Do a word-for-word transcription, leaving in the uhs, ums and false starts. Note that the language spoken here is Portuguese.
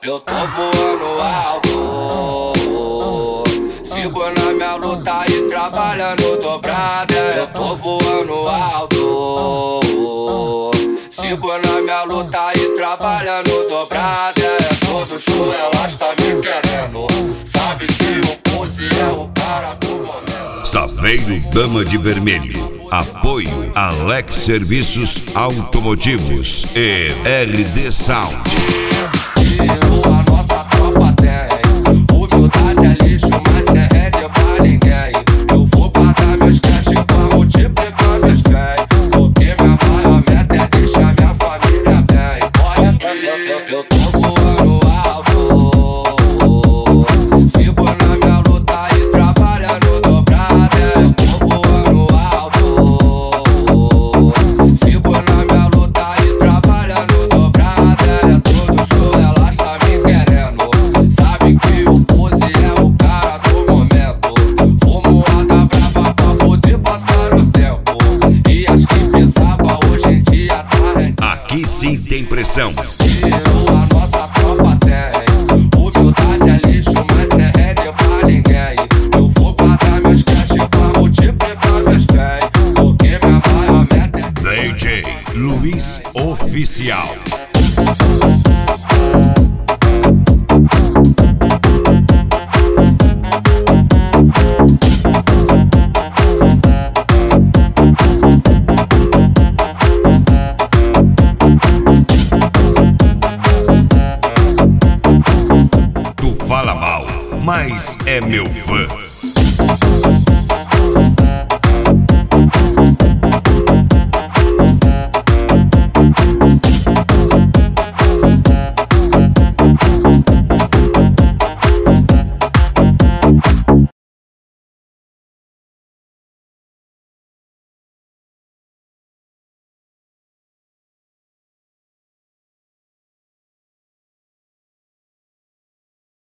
Eu tô voando alto, sigo na minha luta e trabalhando dobrada. Eu tô voando alto, sigo na minha luta e trabalhando dobrada. É todo show, elas tá me querendo. Sabe que o Pose é o cara do momento. Saveiro Dama de Vermelho. Apoio Alex Serviços Automotivos e R D Sound. A nossa tropa tem humildade é lixo, mas é rede pra ninguém. Eu vou guardar meus cash pra multiplicar meus bens, porque minha maior meta é deixar minha família bem. Olha aqui, eu tô voando alto, sigo na minha luta e trabalhando dobrada. Eu tô voando alto, sigo na minha luta e trabalhando dobrada. É todo show, elas tá me querendo. Sabe que o Pose é o cara do momento. Vou moada brava pra poder passar o tempo. E as que pensava hoje em dia tá rendendo. Aqui sim tem pressão. A nossa tropa tem humildade é lixo, mas é rede pra ninguém. Eu vou guardar meus cash pra multiplicar meus bens, porque minha maior meta é D J Luiz Oficial. Tu fala mal, mas é meu fã.